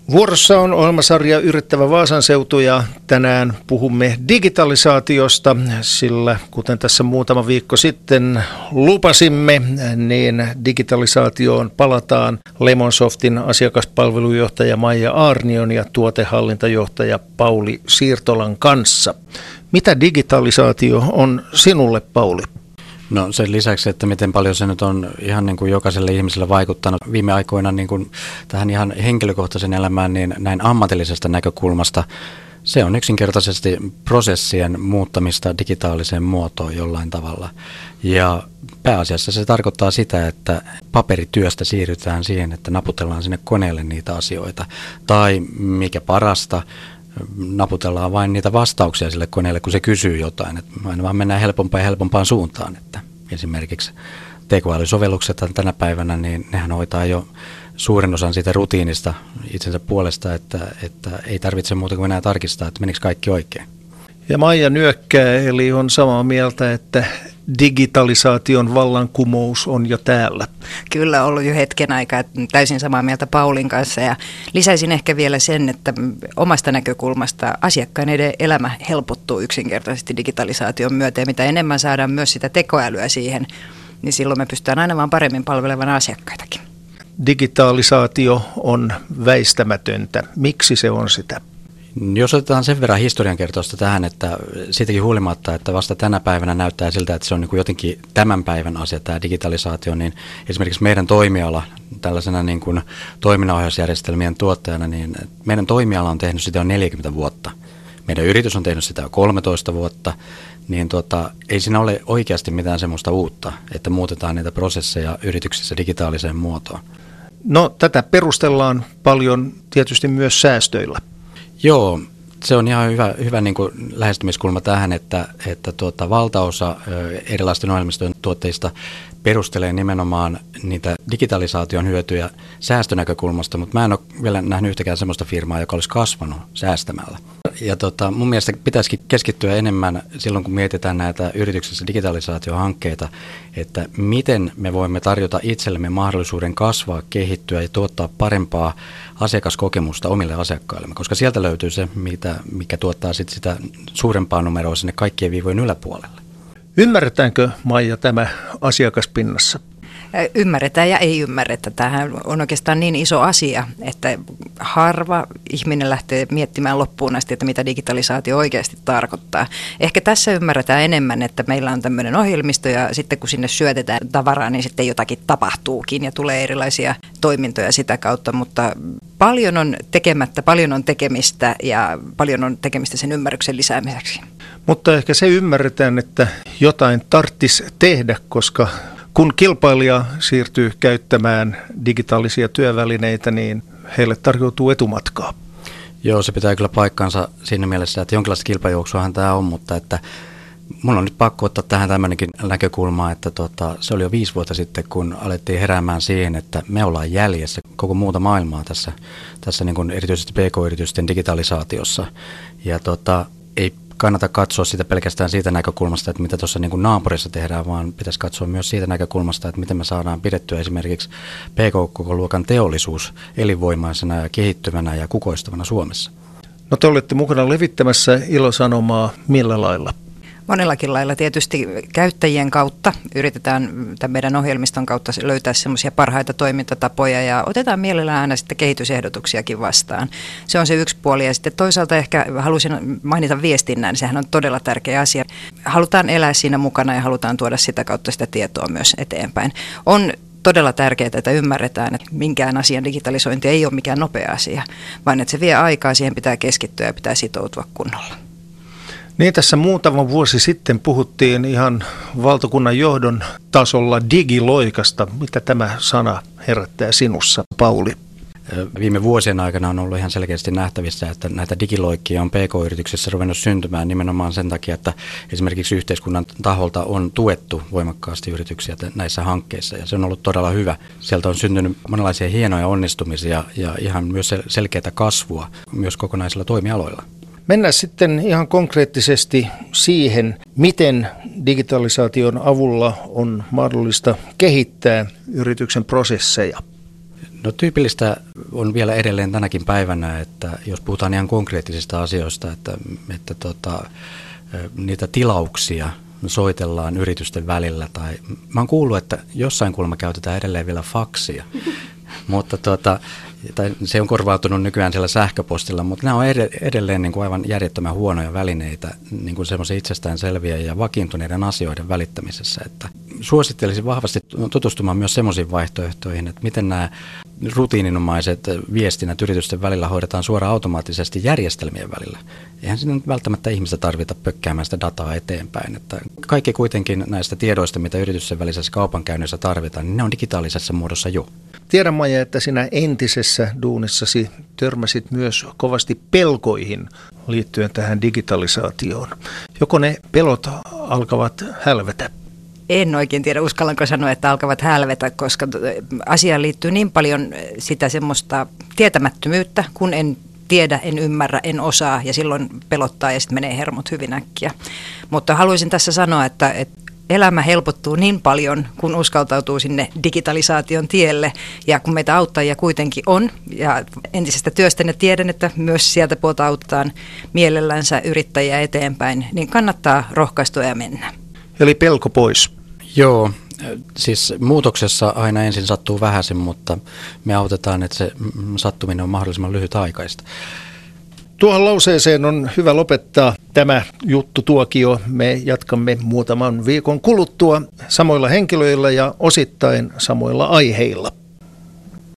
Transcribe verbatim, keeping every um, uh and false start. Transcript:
Vuorossa on ohjelmasarja Yrittävä Vaasan seutu ja tänään puhumme digitalisaatiosta, sillä kuten tässä muutama viikko sitten lupasimme, niin digitalisaatioon palataan Lemonsoftin asiakaspalvelujohtaja Maija Aarnion ja tuotehallintajohtaja Pauli Siirtolan kanssa. Mitä digitalisaatio on sinulle, Pauli? No sen lisäksi, että miten paljon se nyt on ihan niin kuin jokaiselle ihmiselle vaikuttanut viime aikoina niin kuin tähän ihan henkilökohtaisen elämään, niin näin ammatillisesta näkökulmasta se on yksinkertaisesti prosessien muuttamista digitaaliseen muotoon jollain tavalla. Ja pääasiassa se tarkoittaa sitä, että paperityöstä siirrytään siihen, että naputellaan sinne koneelle niitä asioita. Tai mikä parasta, naputellaan vain niitä vastauksia sille koneelle, kun se kysyy jotain. Että aina vaan mennään helpompaan ja helpompaan suuntaan. Että esimerkiksi tekoälysovellukset tänä päivänä, niin nehän hoitaa jo suurin osan siitä rutiinista itsensä puolesta, että, että ei tarvitse muuta kuin enää tarkistaa, että menikö kaikki oikein. Ja Maija nyökkää, eli on samaa mieltä, että digitalisaation vallankumous on jo täällä. Kyllä, ollut jo hetken aikaa, täysin samaa mieltä Paulin kanssa, ja lisäisin ehkä vielä sen, että omasta näkökulmasta asiakkaiden elämä helpottuu yksinkertaisesti digitalisaation myötä, ja mitä enemmän saadaan myös sitä tekoälyä siihen, niin silloin me pystytään aina vaan paremmin palvelemaan asiakkaitakin. Digitalisaatio on väistämätöntä. Miksi se on sitä? Jos otetaan sen verran historiankertoista tähän, että siitäkin huolimatta, että vasta tänä päivänä näyttää siltä, että se on niin kuin jotenkin tämän päivän asia, tämä digitalisaatio, niin esimerkiksi meidän toimiala tällaisena niin kuin toiminnanohjausjärjestelmien tuottajana, niin meidän toimiala on tehnyt sitä jo neljäkymmentä vuotta. Meidän yritys on tehnyt sitä jo kolmetoista vuotta, niin tuota, ei siinä ole oikeasti mitään semmoista uutta, että muutetaan niitä prosesseja yrityksissä digitaaliseen muotoon. No tätä perustellaan paljon tietysti myös säästöillä. Joo, se on ihan hyvä, hyvä niin kuin lähestymiskulma tähän, että, että tuota, valtaosa erilaisten ohjelmistojen tuotteista perustelee nimenomaan niitä digitalisaation hyötyjä säästönäkökulmasta, mutta mä en ole vielä nähnyt yhtäkään sellaista firmaa, joka olisi kasvanut säästämällä. Ja tota, mun mielestä pitäisikin keskittyä enemmän silloin, kun mietitään näitä yrityksissä digitalisaatiohankkeita, että miten me voimme tarjota itsellemme mahdollisuuden kasvaa, kehittyä ja tuottaa parempaa asiakaskokemusta omille asiakkaillemme, koska sieltä löytyy se, mitä, mikä tuottaa sit sitä suurempaa numeroa sinne kaikkien viivojen yläpuolelle. Ymmärretäänkö, Maija, tämä asiakaspinnassa? Ymmärretään ja ei ymmärretä. Tämähän on oikeastaan niin iso asia, että harva ihminen lähtee miettimään loppuun asti, että mitä digitalisaatio oikeasti tarkoittaa. Ehkä tässä ymmärretään enemmän, että meillä on tämmöinen ohjelmisto ja sitten kun sinne syötetään tavaraa, niin sitten jotakin tapahtuukin ja tulee erilaisia toimintoja sitä kautta, mutta paljon on tekemättä, paljon on tekemistä ja paljon on tekemistä sen ymmärryksen lisäämiseksi. Mutta ehkä se ymmärretään, että jotain tarvitsisi tehdä, koska kun kilpailija siirtyy käyttämään digitaalisia työvälineitä, niin heille tarjoutuu etumatkaa. Joo, se pitää kyllä paikkansa siinä mielessä, että jonkinlaista kilpajuoksuahan tämä on, mutta että mun on nyt pakko ottaa tähän tämmöinenkin näkökulma, että tota, se oli jo viisi vuotta sitten, kun alettiin heräämään siihen, että me ollaan jäljessä koko muuta maailmaa tässä, tässä niin kuin erityisesti P K-yritysten digitalisaatiossa. Ja tota, ei kannata katsoa sitä pelkästään siitä näkökulmasta, että mitä tuossa niin kuin naapurissa tehdään, vaan pitäisi katsoa myös siitä näkökulmasta, että miten me saadaan pidettyä esimerkiksi P K-luokan teollisuus elinvoimaisena ja kehittyvänä ja kukoistavana Suomessa. No te olette mukana levittämässä ilosanomaa millä lailla? Monellakin lailla tietysti käyttäjien kautta yritetään tämän meidän ohjelmiston kautta löytää semmoisia parhaita toimintatapoja ja otetaan mielellään aina sitten kehitysehdotuksiakin vastaan. Se on se yksi puoli ja sitten toisaalta ehkä halusin mainita viestinnän, sehän on todella tärkeä asia. Halutaan elää siinä mukana ja halutaan tuoda sitä kautta sitä tietoa myös eteenpäin. On todella tärkeää, että ymmärretään, että minkään asian digitalisointi ei ole mikään nopea asia, vaan että se vie aikaa, siihen pitää keskittyä ja pitää sitoutua kunnolla. Niin tässä muutama vuosi sitten puhuttiin ihan valtakunnan johdon tasolla digiloikasta. Mitä tämä sana herättää sinussa, Pauli? Viime vuosien aikana on ollut ihan selkeästi nähtävissä, että näitä digiloikkia on P K-yrityksissä ruvennut syntymään nimenomaan sen takia, että esimerkiksi yhteiskunnan taholta on tuettu voimakkaasti yrityksiä näissä hankkeissa ja se on ollut todella hyvä. Sieltä on syntynyt monenlaisia hienoja onnistumisia ja ihan myös selkeää kasvua myös kokonaisilla toimialoilla. Mennään sitten ihan konkreettisesti siihen, miten digitalisaation avulla on mahdollista kehittää yrityksen prosesseja. No tyypillistä on vielä edelleen tänäkin päivänä, että jos puhutaan ihan konkreettisista asioista, että, että tota, niitä tilauksia soitellaan yritysten välillä. Tai, mä oon kuullut, että jossain kulma käytetään edelleen vielä faksia, mutta tota, tai se on korvautunut nykyään siellä sähköpostilla, mutta nämä on edelleen niin kuin aivan järjettömän huonoja välineitä niin kuin semmoisen itsestäänselviä ja vakiintuneiden asioiden välittämisessä. Että suosittelisin vahvasti tutustumaan myös semmoisiin vaihtoehtoihin, että miten nämä rutiininomaiset viestinnät yritysten välillä hoidetaan suoraan automaattisesti järjestelmien välillä. Eihän siinä nyt välttämättä ihmistä tarvita pökkäämään sitä dataa eteenpäin. Että kaikki kuitenkin näistä tiedoista, mitä yritysten välisessä kaupankäynnissä tarvitaan, niin ne on digitaalisessa muodossa jo. Tiedän, Maija, että sinä entisessä duunissasi törmäsit myös kovasti pelkoihin liittyen tähän digitalisaatioon. Joko ne pelot alkavat hälvetä? En oikein tiedä, uskallanko sanoa, että alkavat hälvetä, koska asiaan liittyy niin paljon sitä semmoista tietämättömyyttä, kun en tiedä, en ymmärrä, en osaa ja silloin pelottaa ja sitten menee hermot hyvin äkkiä. Mutta haluaisin tässä sanoa, että, että elämä helpottuu niin paljon, kun uskaltautuu sinne digitalisaation tielle ja kun meitä auttajia kuitenkin on ja entisestä työstäni tiedän, että myös sieltä puolta autetaan mielellänsä yrittäjiä eteenpäin, niin kannattaa rohkaistua ja mennä. Eli pelko pois. Joo, siis muutoksessa aina ensin sattuu vähäisen, mutta me autetaan, että se sattuminen on mahdollisimman lyhytaikaista. Tuohon lauseeseen on hyvä lopettaa tämä juttu tuokio. Me jatkamme muutaman viikon kuluttua samoilla henkilöillä ja osittain samoilla aiheilla.